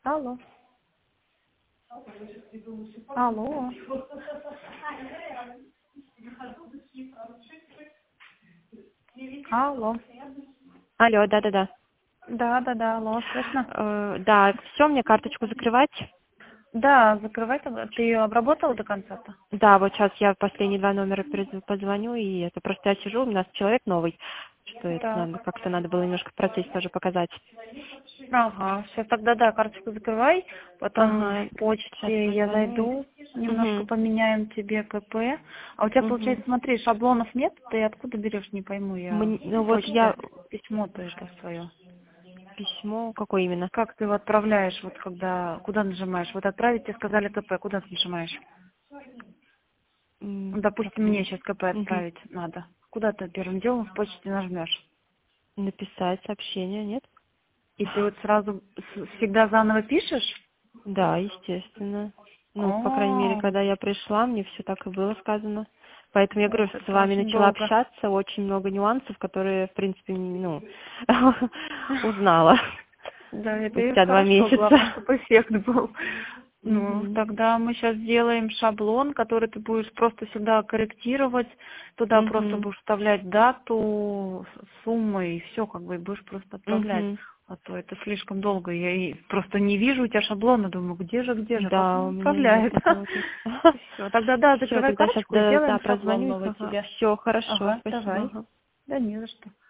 Алло. Алло. Алло. Алло, да-да-да. Да, алло, слышно? Да, все, мне карточку закрывать? Да, закрывай тогда. Ты ее обработала до конца-то? Да, вот сейчас я в последние два номера позвоню, и это просто я сижу, у нас человек новый, что это Так. надо, как-то надо было немножко в процессе тоже показать. Ага, сейчас тогда, да, карточку закрывай, потом Ага, в сейчас почте я позвоню. зайду, немножко Угу, поменяем тебе КП. А у тебя, угу. получается, смотри, шаблонов нет? Ты откуда берешь, не пойму, я Ну в вот я... почте письмо-то это свое. Письмо, какое именно? Как ты его отправляешь, вот когда, куда нажимаешь? Вот отправить тебе сказали КП, куда ты нажимаешь? Ну, Так, допустим, мне сейчас КП мгм. отправить надо. Куда ты первым делом в почте нажмешь? Написать сообщение, нет? И ты вот сразу всегда заново пишешь? Да, естественно. Ну, по крайней мере, О, когда я пришла, мне все так и было сказано. Поэтому я говорю, ох, что с это вами очень начала долго. общаться, очень много нюансов, которые, в принципе, ну, узнала Да, это и спустя два хорошо, главное, месяца. чтобы эффект был. Ну, Мгм. тогда мы сейчас сделаем шаблон, который ты будешь просто сюда корректировать, туда просто Мгм. будешь вставлять дату, суммы и все, как бы, и будешь просто отправлять. Мгм. А то это слишком долго, я и просто не вижу у тебя шаблона, думаю, где же, как Да, он у меня нет отправляет. такого тут. Все, тогда да, Все, закрывай тогда сейчас, карточку и сделаем да, шаблон прозвоню. новый Ага. тебе. Все, хорошо, Ага, спасибо. давай. Ага. Да не за что.